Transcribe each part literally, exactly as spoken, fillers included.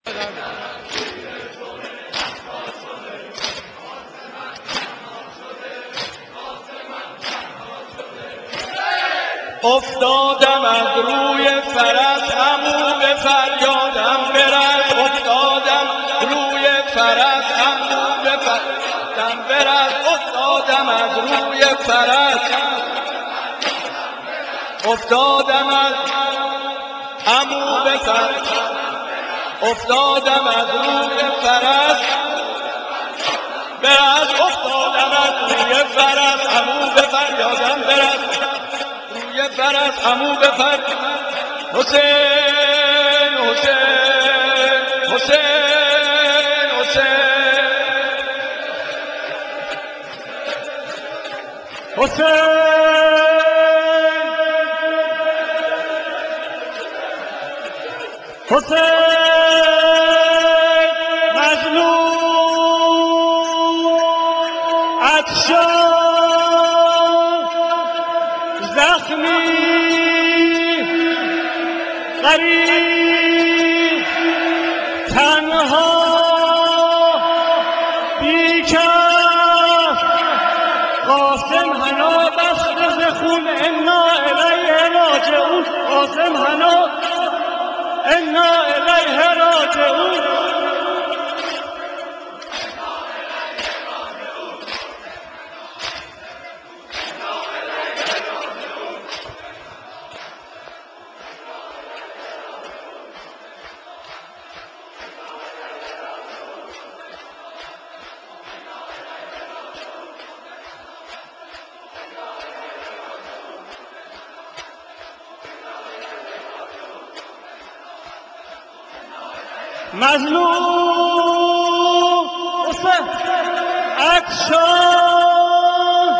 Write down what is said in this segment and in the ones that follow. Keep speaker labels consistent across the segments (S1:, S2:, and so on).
S1: افتادم از روی فرس عمو به فریادم برس افتادم روی فرس عمو به فریادم برس افتادم از روی فرس افتادم از عمو به فرس افتادم از روی فرس برس افتادم از روی فرس عمو به فریادم برس روی فرس عمو به فریادم حسین حسین حسین حسین حسین حسین مظلوم عطشان زخمی غریب تنها بیکس قاسم حنا بسته ز خون انا الیه راجعون قاسم حنا انا الیه راجعون مظلوم حسین عطشان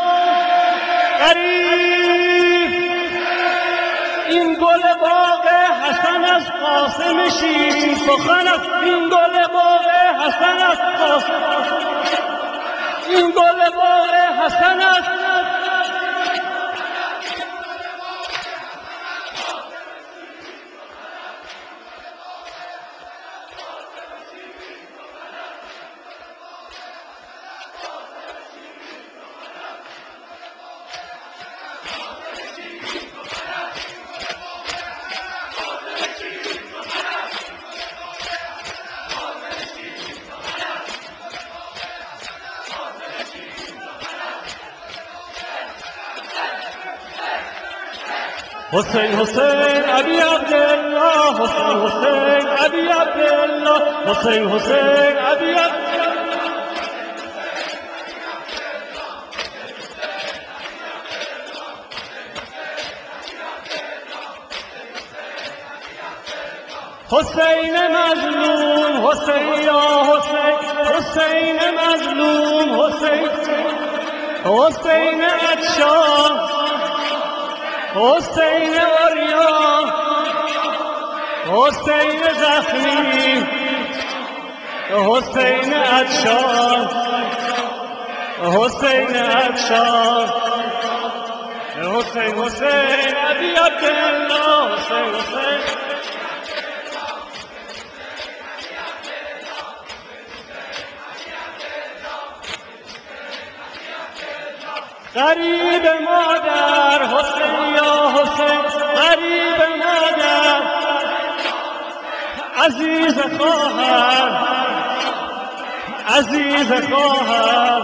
S1: غریب این گل باغ حسن از قاسم شیرین سخن است این گل باغ حسن از قاسم این گل باغ حسن است حسین حسین ابی عبدالله حسین حسین ابی عبدالله حسین حسین ابی عبدالله حسین مظلوم حسین یا حسین حسین مظلوم حسین حسین عطشان حسین عریان حسین زخمی حسین عطشان حسین عطشان حسین حسین ابی عبدالله حسین حسین غریب مادر حسین یا حسین غریب مادر عزیز خواهر عزیز خواهر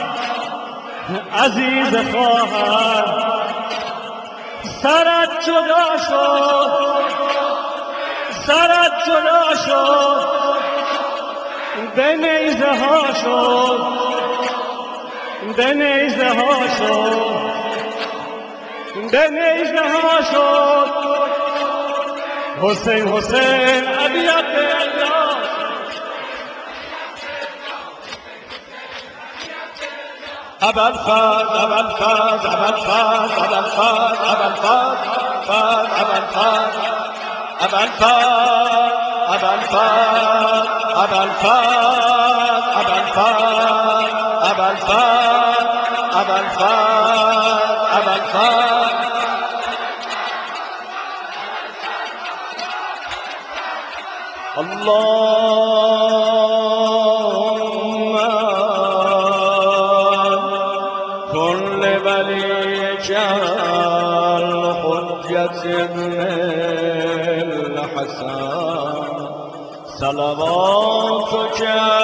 S1: عزیز خواهر سرت جدا شد سرت جدا شد به نیزه ها شد به نیزه ها شد به نیزه ها شد حسین حسین ابی عبدالله ابوالفضل ابوالفضل ابوالفضل ابوالفضل ابوالفضل ابوالفضل ابوالفضل ابوالفضل ابوالفضل ابوالفضل ابوالفضل ابوالفضل ابوالفضل اللهم كن لوليك الحجة ابن الحسن صلواتك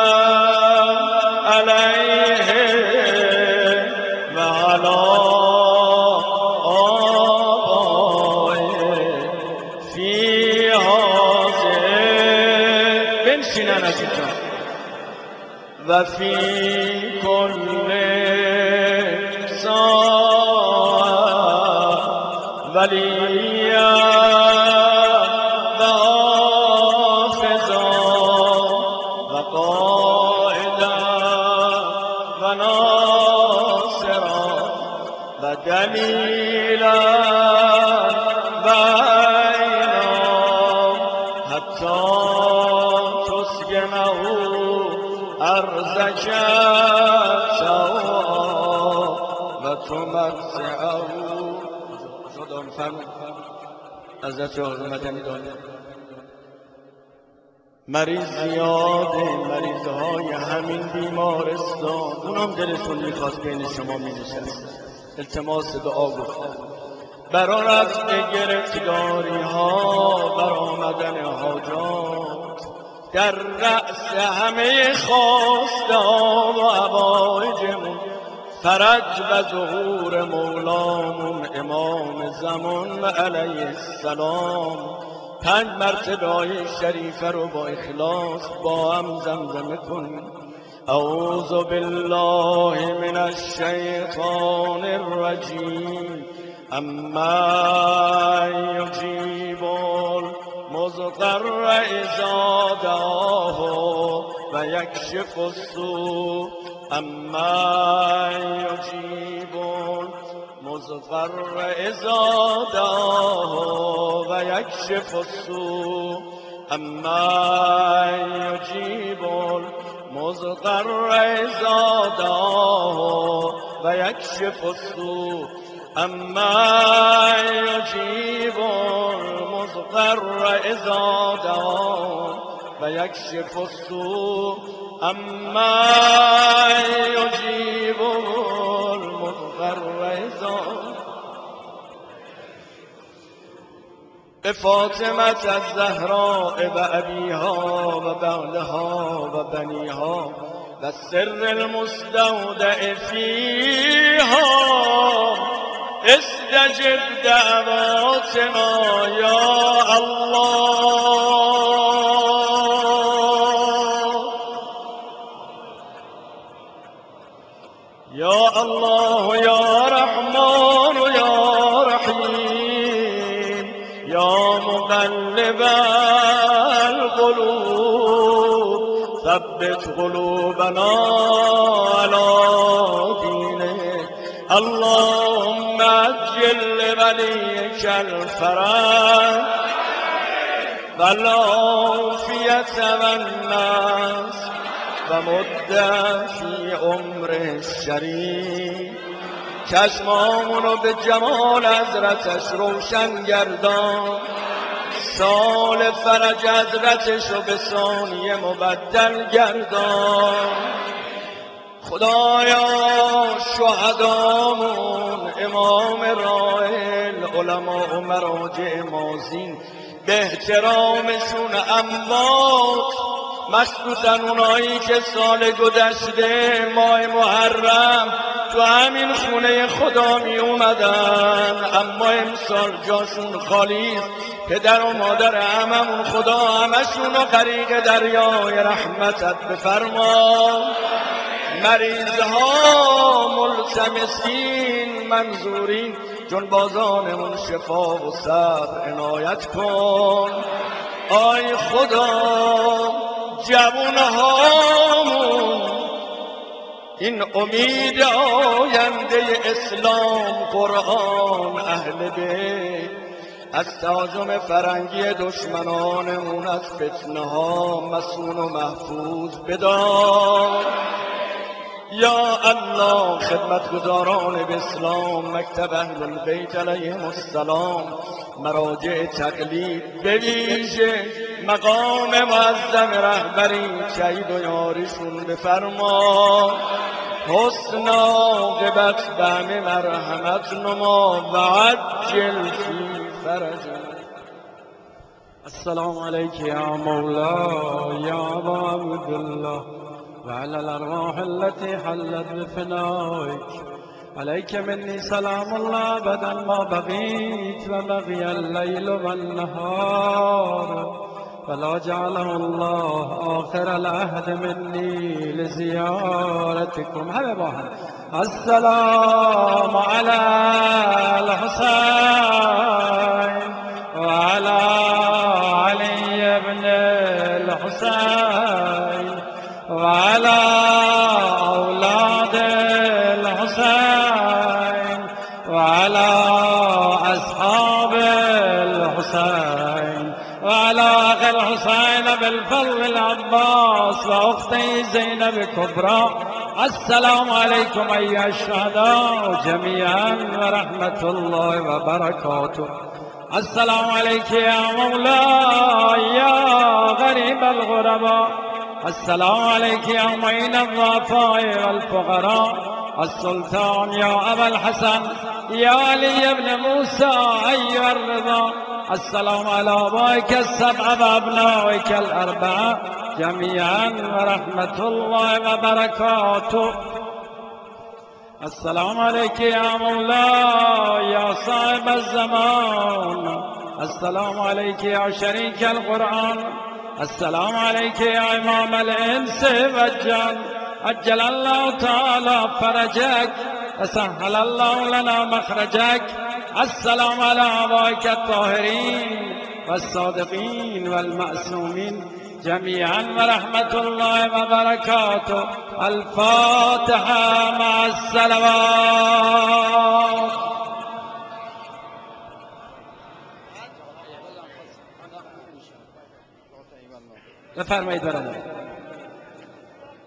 S1: عليه وعلى آبائه في هذه بنشینن از اینجا و فی کل ساعة ولیا و حافظا و قائدا و ناصرا و دلیلا و عینا حتی تسکنه ارضک سوا و تمتعه. خدا میفرماید حضرت آقا مدنی داده مریض زیاده، مریضه های همین بیمارستان اونم دلشون میخواست بین شما مینشست التماس دعا گفتن برای رفع گرفتگاری ها، برای آمدن حاجات، در رأس همه خواسته ها و حوایجمون فرج و ظهور مولامون امام زمان علیه السلام. پنج مرتبه های شریفه رو با اخلاص با هم زمزمه کنیم. اعوذ بالله من الشیطان الرجیم اما یجیب المضطر اذا دعاه و یکشف السوء اما یجیب المضطر اذا دعاه و یکشف السوء اما یجیب المضطر اذا دعاه و یکشف السوء اما یجیب المضطر اذا دعاه و یکشف السوء اما یجیب المضطر اذا. به فاطمة الزهراء و ابیها و بعلها و بنیها و سر المستودع فیها استجب دعواتنا یا الله یا الله یا رحمان یا رحیم یا مقلب القلوب ثبت قلوبنا على دینه. اللهم عجل لوليك الفرج والعافية والنصر ومد في عمره الشریف. چشمامونو به جمال حضرتش روشن گردان، سال فرج حضرتشو به ثانیه مبدل گردان. خدایا شهدامون، امام رائل، علما و مراجع مازین به احترامشون اموات، مخصوصا اونایی که سال گذشته ماه محرم تو همین خونه خدا می اومدن اما امسال جاشون خالی است. پدر و مادر هممون خدا همشون رو غریق دریای رحمتت بفرما. مریضها ملتمسین منظورین جنبازانمون شفا و صبر عنایت کن. آی خدا جوانهامون این امید آینده اسلام، قرآن، اهل بیت از تهاجم فرنگی دشمنانمون از فتنه ها مسون و محفوظ بدار. یا الله خدمتگزاران به اسلام، مکتب اهل البیت علیهم السلام،
S2: مراجع تقلید به ویژه مقام معظم رهبری شهید و یارشون بفرما، حسن عاقبت به همه مرحمت نما و عجل فی فرجنا.
S1: السلام عليك يا مولاي يا أبا عبد الله وعلى الأرواح التي حلت بفنائك، عليك مني سلام الله أبدا ما بقيت وبقي الليل والنهار، فلا جعله الله آخر العهد مني لزيارتكم. همه با هم السلام على الحسين وعلى علي بن الحسين وعلى أولاد الحسين وعلى أصحاب الحسين وعلى أخي الحسين بالفضل العباس وأختي زينب كبرى. السلام عليكم أيها الشهداء جميعا ورحمة الله وبركاته. السلام عليك يا مولاي يا غريب الغرباء، السلام عليك يا معين الضعفاء والفقراء، السلطان يا أبا الحسن يا علي بن موسى أيها الرضا. السلام على أبائك السبع وأبنائك الأربعة جميعا ورحمة الله وبركاته. السلام عليك يا مولاي يا صاحب الزمان، السلام عليك يا شريك القرآن، السلام عليك يا إمام الإنس والجن، عجل الله تعالى فرجك وسهل الله لنا مخرجك. السلام على آبائك الطاهرين والصادقين والمعصومين جميعا ورحمة الله وبركاته. الفاتحة مع الصلوات. بفرمایید برادر.